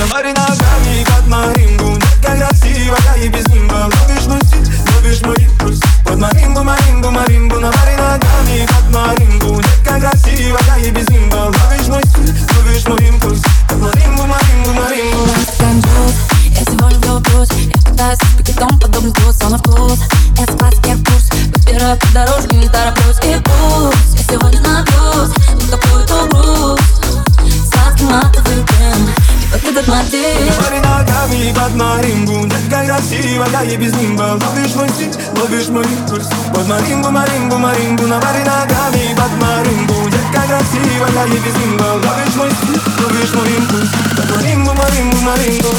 Мари ногами под марингу, детка красивая и без нимба. Ловишь мой стиль, ловишь мой импульс. Под марингу, марингу, марингу. На мари ногами под марингу, детка красивая и без нимба. Ловишь мой стиль, ловишь мой импульс. Под марингу, марингу, марингу. Я сегодня влюблюсь, я пытаюсь пикетом подобный вкус, он на вкус. Это сладкий вкус, выбираю по дорожке, не тороплюсь. И пусть я сегодня напьюсь, вот какой-то груз. Сладкий матовый крем, и вот этот мотив. Мари ногами под марингу, детка красивая и без нимба. Ловишь мой стиль, ловишь мой импульс. Под марингу, марингу, марингу. На мари ногами под марингу, детка красивая и без нимба. Ловишь мой стиль, ловишь мой импульс. Под марингу, марингу, марингу.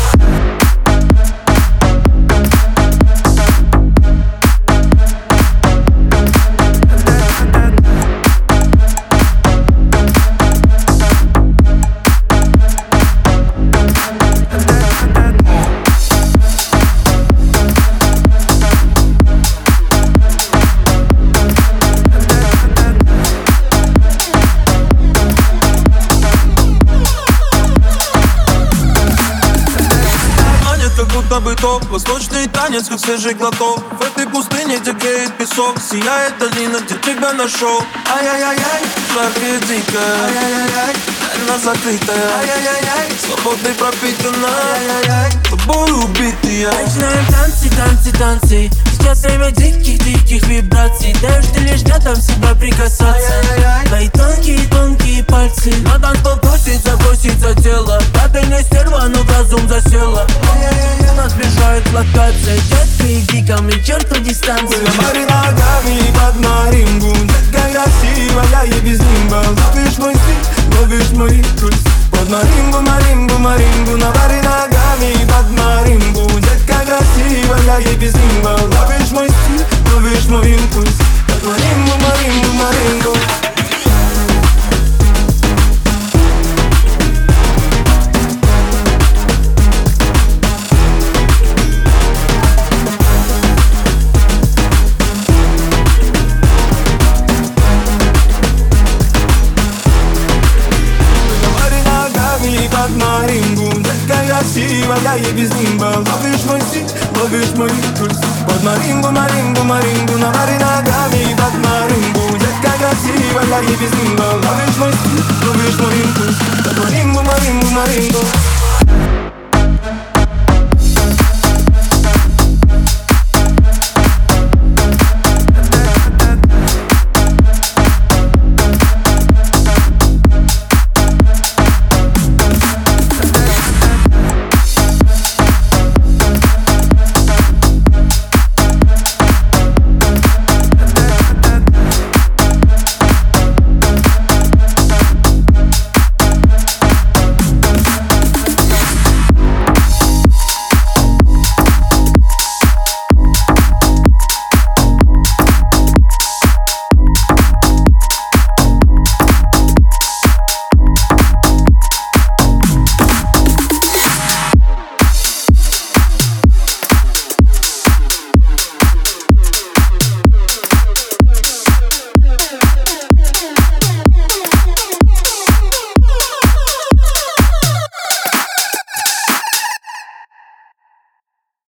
Быток, восточный танец, как свежий глоток. В этой пустыне, где греет песок, сияет долина, где тебя нашел. Ай-яй-яй-яй, жаркая дикая, ай-яй-яй-яй, тайна закрытая, ай-яй-яй-яй, свободой пропитана, ай-яй-яй, тобой убитый я. Начинаем танцы, танцы, танцы. Сейчас время диких вибраций. Даешь ты лишь рядом себя прикасаться. Твои тонкие пальцы. На танцпол просится тело. Падай не стерва, но в разум засела. Нас сближает локация. Детки и гиками, черту дистанцию. Мари ногами под марингу, детка красивая и без нимба. Ловишь мой стиль, ловишь мой импульс. Под марингу, марингу, марингу. На мари ногами под марингу, детка красивая и без нимба. Ловишь мой стиль, ловишь мой импульс. Под марингу, марингу, марингу. Под марингу, детка красивая и без нимба. Ловишь мой стиль, ловишь мой импульс. Под марингу, марингу, марингу. На мари ногами под марингу, детка красивая и без нимба. Ловишь мой стиль, ловишь мой импульс. Под марингу, марингу, марингу.